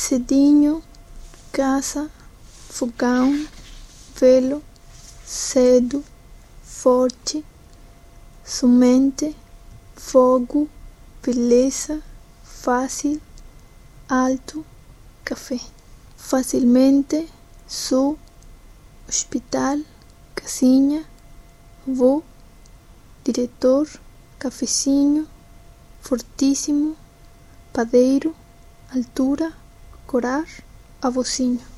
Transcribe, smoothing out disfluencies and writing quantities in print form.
cedinho, casa, fogão, velo, cedo, forte, somente, fogo, beleza, fácil, alto, café. Facilmente, sul, hospital, casinha, vou, diretor, cafezinho, fortíssimo, padeiro, altura, corar, avôzinho.